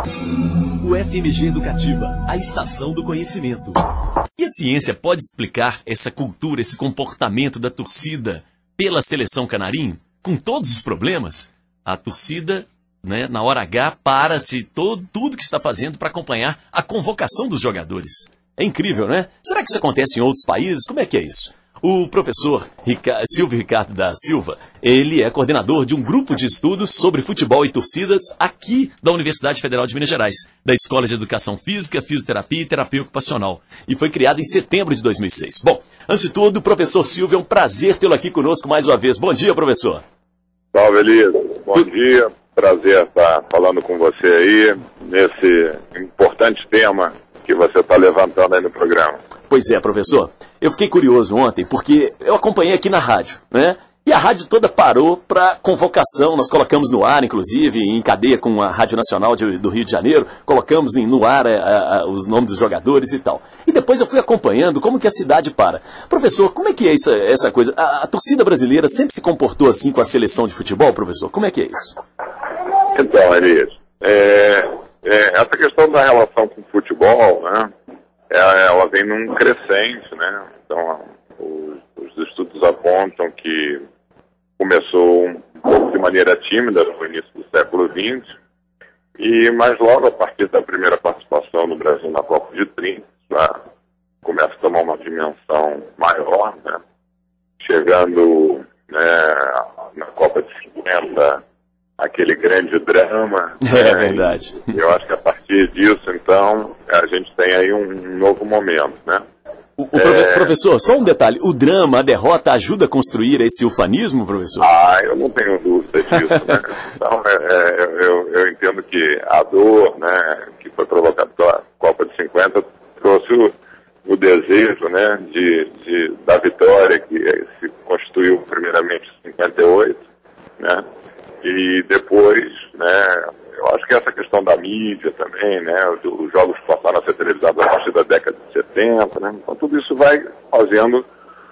O FMG Educativa, a estação do conhecimento. E a ciência pode explicar essa cultura, esse comportamento da torcida pela seleção canarinho, com todos os problemas? A torcida, né, na hora H, para-se tudo que está fazendo para acompanhar a convocação dos jogadores. É incrível, né? Será que isso acontece em outros países? Como é que é isso? O professor Silvio Ricardo da Silva, ele é coordenador de um grupo de estudos sobre futebol e torcidas aqui da Universidade Federal de Minas Gerais, da Escola de Educação Física, Fisioterapia e Terapia Ocupacional, e foi criado em setembro de 2006. Bom, antes de tudo, professor Silvio, é um prazer tê-lo aqui conosco mais uma vez. Bom dia, professor. Salve, Elias. Bom dia. Prazer estar falando com você aí, nesse importante tema que você está levantando aí no programa. Pois é, professor. Eu fiquei curioso ontem, porque eu acompanhei aqui na rádio, né? E a rádio toda parou para convocação. Nós colocamos no ar, inclusive, em cadeia com a Rádio Nacional do Rio de Janeiro, colocamos no ar os nomes dos jogadores e tal. E depois eu fui acompanhando como que a cidade para. Professor, como é que é essa coisa? A torcida brasileira sempre se comportou assim com a seleção de futebol, professor? Como é que é isso? Então, Elias, essa questão da relação com o futebol, né? Ela vem num crescente, né? Então, os estudos apontam que começou um pouco de maneira tímida no início do século XX, mas logo a partir da primeira participação do Brasil na Copa de 30, começa a tomar uma dimensão maior, né? Chegando, né, na Copa de 50, aquele grande drama. É verdade. E eu acho que a partir disso, então, a gente tem aí um novo momento, né? Professor, só um detalhe. O drama, a derrota, ajuda a construir esse ufanismo, professor? Eu não tenho dúvida disso, né? Então, eu entendo que a dor, né, que foi provocada pela Copa de 50, trouxe o desejo, né, da vitória, que se constituiu primeiramente em 58, né? E depois, né, eu acho que essa questão da mídia também, né, os jogos passaram a ser televisados a partir da década de 70, né, então tudo isso vai fazendo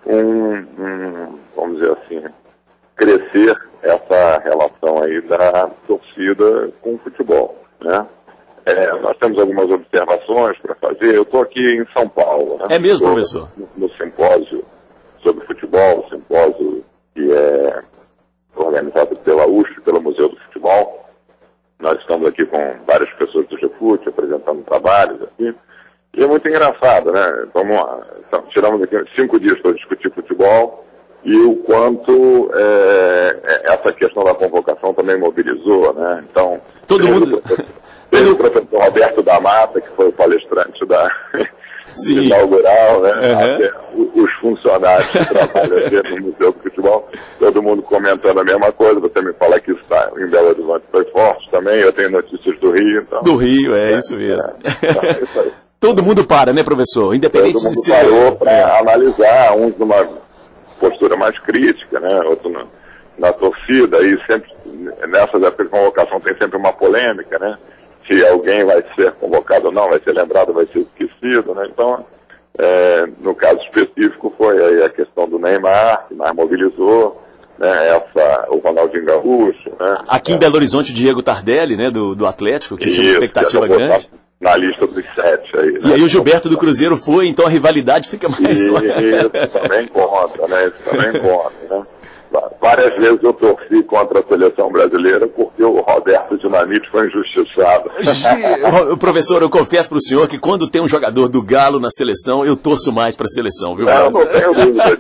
vamos dizer assim, crescer essa relação aí da torcida com o futebol, né. Nós temos algumas observações para fazer. Eu estou aqui em São Paulo, né. É mesmo, professor? No simpósio sobre futebol, simpósio que é organizado pela USP, pelo Museu do Futebol. Nós estamos aqui com várias pessoas do GFUT, apresentando trabalhos aqui. E é muito engraçado, né? Vamos lá. Então, tiramos aqui 5 dias para discutir futebol e o quanto essa questão da convocação também mobilizou, né? Então, todo mundo... Teve o professor Roberto da Mata, que foi o palestrante da... Sim. Inaugural, né? Até os funcionários que trabalham aqui no Museu do Futebol, todo mundo comentando a mesma coisa. Você me fala que está em Belo Horizonte foi forte também, eu tenho notícias do Rio. Então, do Rio, isso mesmo. Isso aí. Todo mundo para, né, professor? Independente de ser... Todo mundo parou para analisar, uns numa postura mais crítica, né? Outro na torcida, e sempre, nessas épocas de convocação tem sempre uma polêmica, né? Se alguém vai ser convocado ou não, vai ser lembrado, vai ser esquecido, né? Então, no caso específico, foi aí a questão do Neymar, que mais mobilizou, né? O Ronaldinho Gaúcho, né? Aqui em Belo Horizonte, o Diego Tardelli, né? Do Atlético, que tinha uma expectativa grande. Na lista dos 7 aí. E aí o Gilberto do Cruzeiro foi, então a rivalidade fica mais... Isso também conta, né? Isso também conta, né? Várias vezes eu torci contra a seleção brasileira porque o Roberto Dinamite foi injustiçado. Professor, eu confesso para o senhor que quando tem um jogador do Galo na seleção, eu torço mais para a seleção, viu? Eu não tenho dúvida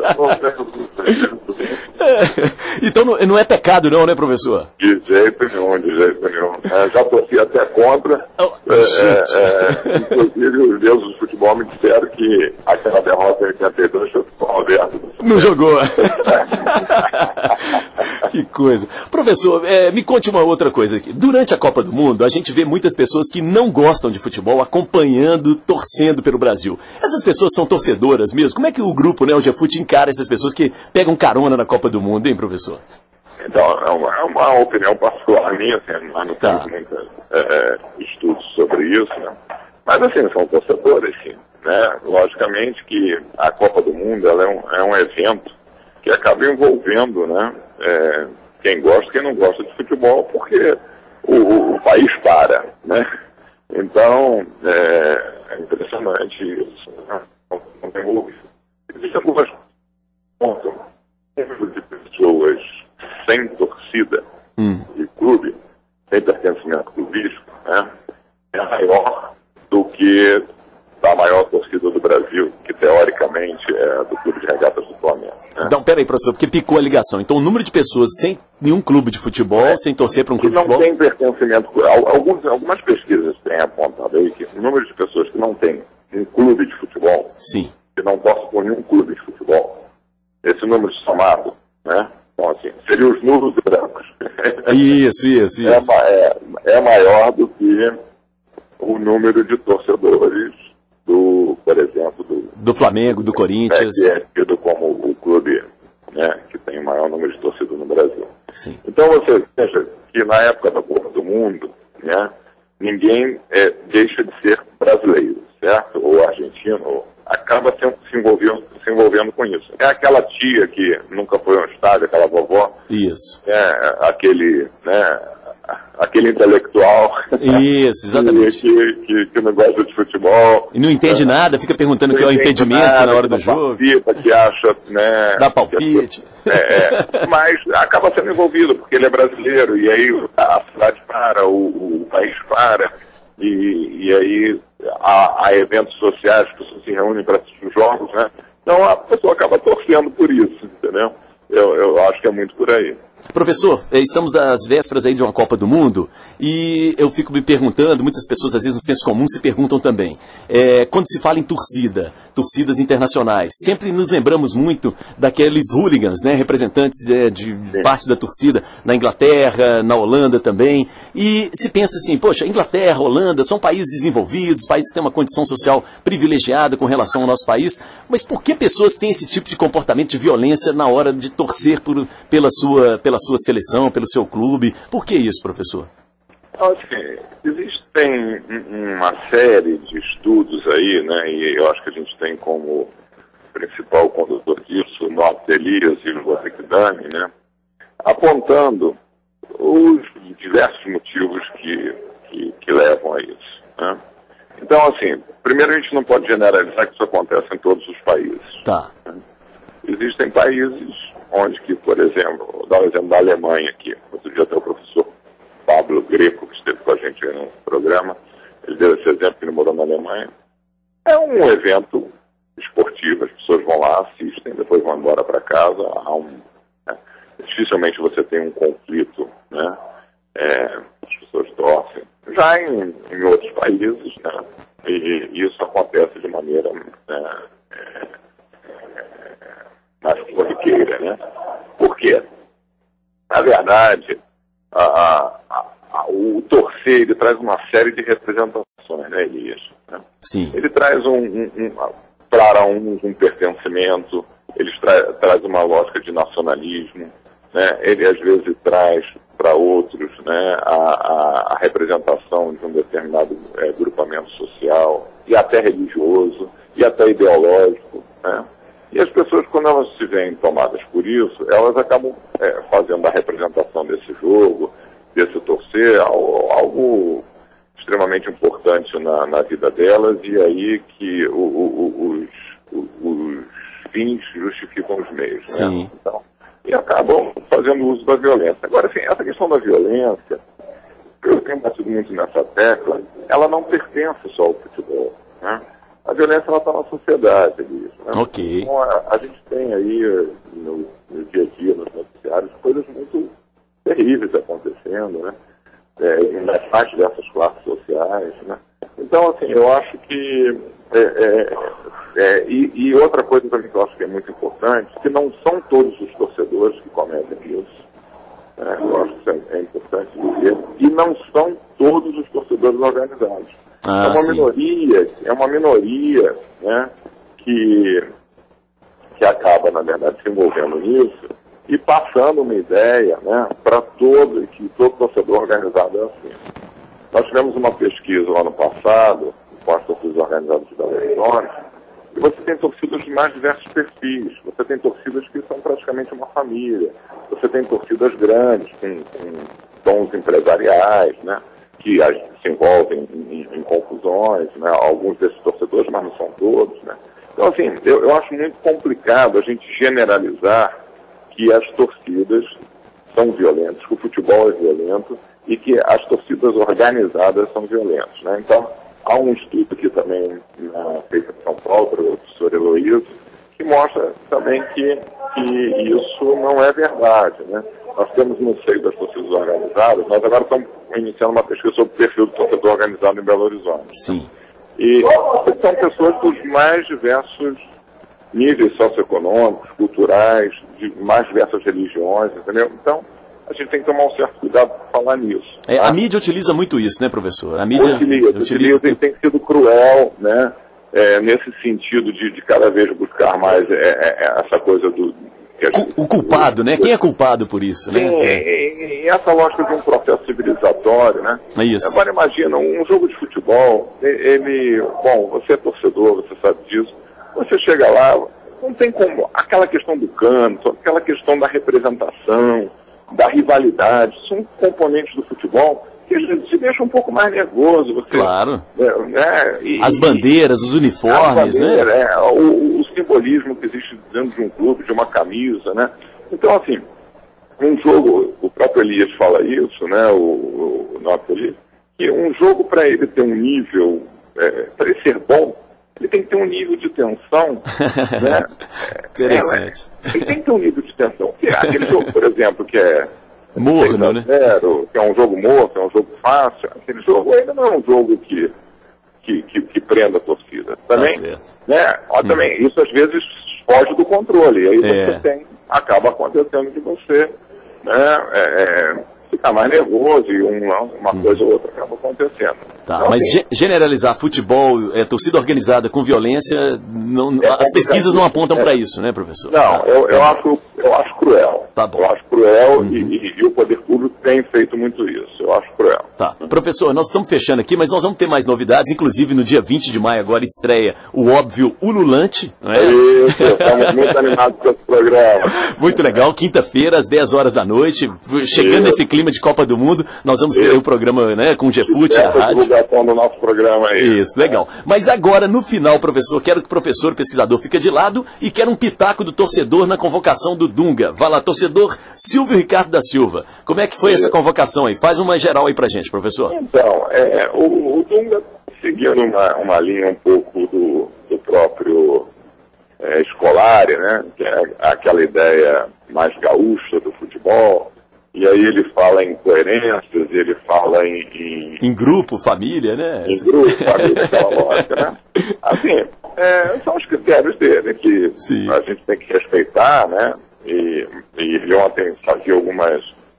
disso. Então não é pecado não, né, professor? De jeito nenhum. Já torci até contra. Inclusive os deuses do futebol me disseram que aquela derrota em 82 foi com o Roberto. Não jogou. Que coisa. Professor, me conte uma outra coisa aqui. Durante a Copa do Mundo, a gente vê muitas pessoas que não gostam de futebol acompanhando, torcendo pelo Brasil. Essas pessoas são torcedoras mesmo? Como é que o grupo, né, o GFUT, encara essas pessoas que pegam carona na Copa do Mundo, hein, professor? Então, é uma opinião particular minha, assim, nós não temos muitos estudos sobre isso, né? Mas, assim, são torcedores, sim, né? Logicamente que a Copa do Mundo ela é um evento que acaba envolvendo, né, quem gosta e quem não gosta de futebol, porque o país para, né? pertencimento clubístico, né, é maior do que da maior torcida do Brasil, que teoricamente é do Clube de Regatas do Flamengo. Né? Então, peraí, professor, porque picou a ligação. Então, o número de pessoas sem nenhum clube de futebol, sem torcer para um clube de futebol... Que não tem pertencimento... Algumas pesquisas têm apontado aí que o número de pessoas que não tem um clube de futebol, sim, que não torcem por nenhum clube de futebol, esse número somado, né? Então, assim, seriam os nulos brancos. Isso. É maior do que o número de torcedores por exemplo, do Flamengo, do Corinthians. Que é tido como o clube, né, que tem o maior número de torcedores no Brasil. Sim. Então você veja que na época da Copa do Mundo, né, ninguém deixa de ser brasileiro, certo? Ou argentino, acaba se envolvendo com isso. É aquela tia que nunca foi a um estádio, aquela vovó. Isso. Aquele intelectual. Isso, exatamente. que não gosta de futebol. E não entende nada, fica perguntando o que é o impedimento na hora do jogo. Que acha, né? Dá palpite. Mas acaba sendo envolvido, porque ele é brasileiro, e aí a cidade para, o país para, e aí há eventos sociais, as pessoas se reúnem para assistir os jogos, né? Então a pessoa acaba torcendo por isso, entendeu? Eu acho que é muito por aí. Professor, estamos às vésperas aí de uma Copa do Mundo e eu fico me perguntando, muitas pessoas às vezes no senso comum se perguntam também, quando se fala em torcidas internacionais, sempre nos lembramos muito daqueles hooligans, né, representantes de parte da torcida na Inglaterra, na Holanda também, e se pensa assim, poxa, Inglaterra, Holanda são países desenvolvidos, países que têm uma condição social privilegiada com relação ao nosso país, mas por que pessoas têm esse tipo de comportamento de violência na hora de torcer pela sua seleção, pelo seu clube? Por que isso, professor? Assim, existem uma série de estudos aí, né, e eu acho que a gente tem como principal condutor disso, Norbert Elias e o Rodrigo Dami, né, apontando os diversos motivos que levam a isso. Né? Então, assim, primeiro a gente não pode generalizar que isso acontece em todos os países. Tá. Né? Existem países onde que, por exemplo, vou dar um exemplo da Alemanha aqui. Outro dia até o professor Pablo Greco, que esteve com a gente aí no programa, ele deu esse exemplo que ele morou na Alemanha. É um evento esportivo, as pessoas vão lá, assistem, depois vão embora para casa. Dificilmente você tem um conflito, né? As pessoas torcem. Já em outros países, né? E isso acontece de maneira mais corriqueira, né? Por quê? Na verdade, o torcer, ele traz uma série de representações, né, Elias? Né? Sim. Ele traz para uns um pertencimento, ele traz uma lógica de nacionalismo, né? Ele às vezes traz para outros, né, a representação de um determinado grupamento social, e até religioso, e até ideológico, né? E as pessoas, quando elas se veem tomadas por isso, elas acabam fazendo a representação desse jogo, desse torcer, algo extremamente importante na vida delas, e aí que os fins justificam os meios. Sim. Né? Então, e acabam fazendo uso da violência. Agora, assim, essa questão da violência, eu tenho batido muito nessa tecla, ela não pertence só ao futebol, né? A violência, ela está na sociedade, né? Ok. Então, a gente tem aí, no dia a dia, nos noticiários, coisas muito terríveis acontecendo, né? Nas mais diversas classes sociais, né? Então, assim, eu acho que... E outra coisa também que eu acho que é muito importante, que não são todos os torcedores que cometem isso, né? Eu acho que isso é importante dizer, e não são todos os torcedores organizados. É uma minoria, né, que acaba, na verdade, se envolvendo nisso e passando uma ideia, né, para que todo torcedor organizado é assim. Nós tivemos uma pesquisa lá no passado, com as torcidas organizadas de Belo Horizonte, e você tem torcidas de mais diversos perfis. Você tem torcidas que são praticamente uma família. Você tem torcidas grandes, com tons empresariais, né, que se envolvem em confusões, né? Alguns desses torcedores, mas não são todos, né? Então, assim, eu acho muito complicado a gente generalizar que as torcidas são violentas, que o futebol é violento e que as torcidas organizadas são violentas, né? Então, há um estudo aqui também feito em São Paulo, pelo professor Heloísio, que mostra também que isso não é verdade, né? Nós temos no seio das torcidas organizadas, nós agora estamos iniciando uma pesquisa sobre o perfil do torcedor organizado em Belo Horizonte. Sim. E são pessoas dos mais diversos níveis socioeconômicos, culturais, de mais diversas religiões, entendeu? Então, a gente tem que tomar um certo cuidado para falar nisso. A mídia utiliza muito isso, né, professor? A mídia utiliza tem sido cruel, né? Nesse sentido de cada vez buscar mais essa coisa do... O culpado, né? Quem é culpado por isso, né? E essa lógica de um processo civilizatório, né? É isso. Agora imagina, um jogo de futebol, bom, você é torcedor, você sabe disso, você chega lá, não tem como, aquela questão do canto, aquela questão da representação, da rivalidade, são componentes do futebol que se deixa um pouco mais nervoso. Você, claro. Né? As bandeiras, os uniformes, né? O simbolismo que existe dentro de um clube, de uma camisa, né? Então, assim, um jogo, o próprio Elias fala isso, né? O nosso Elias, que um jogo, para ele ter um nível, para ele ser bom, ele tem que ter um nível de tensão, né? Interessante. Ele tem que ter um nível de tensão. Aquele jogo, por exemplo, que é morno, né? Que é um jogo morto, é um jogo fácil, aquele jogo ainda não é um jogo que prenda a torcida. Também, né? Também, isso às vezes foge do controle, e aí você acaba acontecendo de você, né? Ficar mais nervoso e uma coisa ou outra acaba acontecendo. Tá, então, mas generalizar futebol, torcida organizada com violência, as pesquisas não apontam para isso, né, professor? Não, eu acho cruel. Tá bom. Eu acho cruel e o poder público tem feito muito isso. Eu acho cruel. Tá. Professor, nós estamos fechando aqui, mas nós vamos ter mais novidades. Inclusive, no dia 20 de maio agora estreia o óbvio Ululante. Não é? Isso, estamos muito animados com esse programa. Muito legal. Quinta-feira, às 10 horas da noite. Chegando nesse clima de Copa do Mundo, nós vamos ter o programa, né, com o GFUT, a rádio. Divulgação do nosso programa aí. Isso, legal. Mas agora, no final, professor, quero que o professor pesquisador fique de lado e quero um pitaco do torcedor na convocação do Dunga. Vai lá, torcedor Silvio Ricardo da Silva. Como é que foi essa convocação aí? Faz uma geral aí pra gente, professor. Então, o Dunga, seguindo uma linha um pouco do próprio Scolari, né, que é aquela ideia mais gaúcha do futebol, e aí ele fala em coerências, ele fala em grupo, família, né? Em grupo, família, aquela lógica, né? Assim, são os critérios dele, que a gente tem que respeitar, né? E ele ontem fazia algumas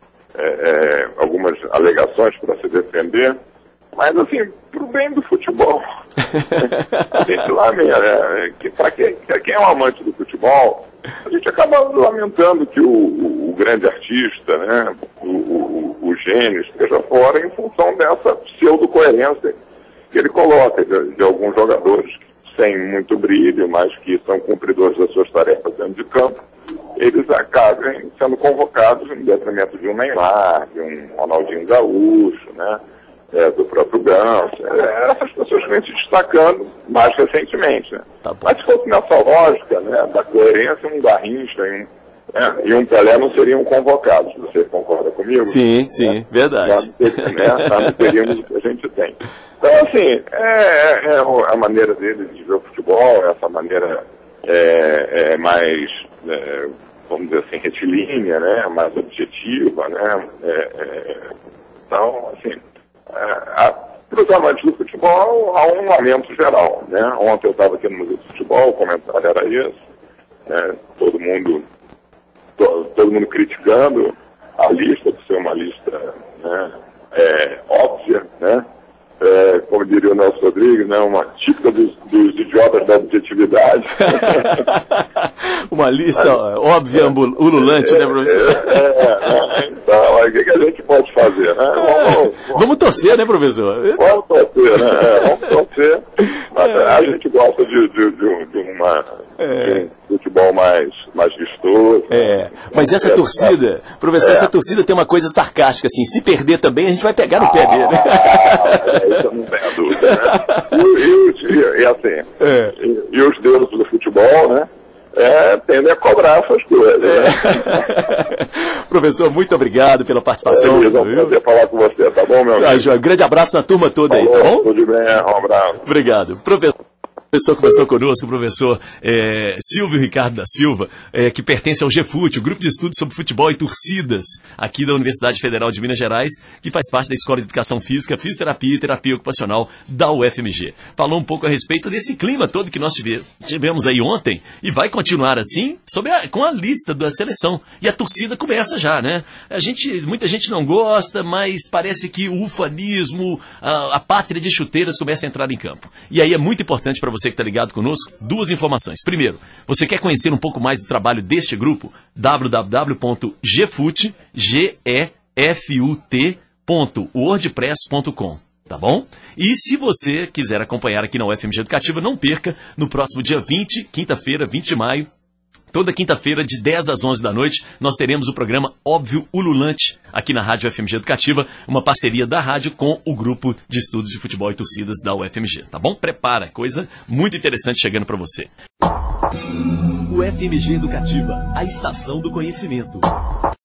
alegações para se defender, mas assim, pro bem do futebol. A gente lamenta, né? Que para quem é um amante do futebol, a gente acaba lamentando que o grande artista, né, o gênio, esteja fora em função dessa pseudo-coerência que ele coloca de alguns jogadores sem muito brilho, mas que são cumpridores das suas tarefas dentro de campo, eles acabem sendo convocados em detrimento de um Neymar, de um Ronaldinho Gaúcho, né, do próprio Ganso. Essas pessoas vêm se destacando mais recentemente, né? Tá, mas se fosse nessa lógica, né, da coerência, um Garrincha e um Pelé não seriam convocados. Você concorda comigo? Sim, verdade. Nós não teríamos o que a gente tem. Então, assim, é a maneira dele de ver o futebol, essa maneira mais, vamos dizer assim, retilínea, né, mais objetiva, né? Então, assim, para os amantes do futebol, há um lamento geral, né? Ontem eu estava aqui no Museu do Futebol, o comentário era esse, né? Todo mundo criticando a lista, por ser uma lista, né, óbvia, né? Como diria o Nelson Rodrigues, né, uma típica dos idiotas da objetividade. Uma lista óbvia, ululante, né, professor? Então, o que a gente pode fazer, né? Vamos torcer, né, professor? Vamos torcer, né? Vamos torcer. A gente gosta de um futebol mais vistoso. Mas essa torcida, professor, essa torcida tem uma coisa sarcástica, assim, se perder também, a gente vai pegar no pé dele. Isso eu não tenho a dúvida, né? E os deuses do futebol, né? Tendem a cobrar essas coisas. Né? Professor, muito obrigado pela participação. É um prazer falar com você, tá bom, meu amigo? Grande abraço na turma toda aí, tá bom? Tudo bem, um abraço. Obrigado. Professor conversou conosco, o professor Silvio Ricardo da Silva, que pertence ao GFUT, o Grupo de Estudos sobre Futebol e Torcidas, aqui da Universidade Federal de Minas Gerais, que faz parte da Escola de Educação Física, Fisioterapia e Terapia Ocupacional da UFMG. Falou um pouco a respeito desse clima todo que nós tivemos aí ontem, e vai continuar assim, com a lista da seleção. E a torcida começa já, né? Muita gente não gosta, mas parece que o ufanismo, a pátria de chuteiras começa a entrar em campo. E aí é muito importante para você que está ligado conosco, duas informações. Primeiro, você quer conhecer um pouco mais do trabalho deste grupo? www.gfut.wordpress.com, tá bom? E se você quiser acompanhar aqui na UFMG Educativa, não perca, no próximo dia 20, quinta-feira, 20 de maio, toda quinta-feira, de 10 às 11 da noite, nós teremos o programa Óbvio Ululante, aqui na Rádio UFMG Educativa, uma parceria da rádio com o Grupo de Estudos de Futebol e Torcidas da UFMG, tá bom? Prepara, coisa muito interessante chegando para você. UFMG Educativa, a estação do conhecimento.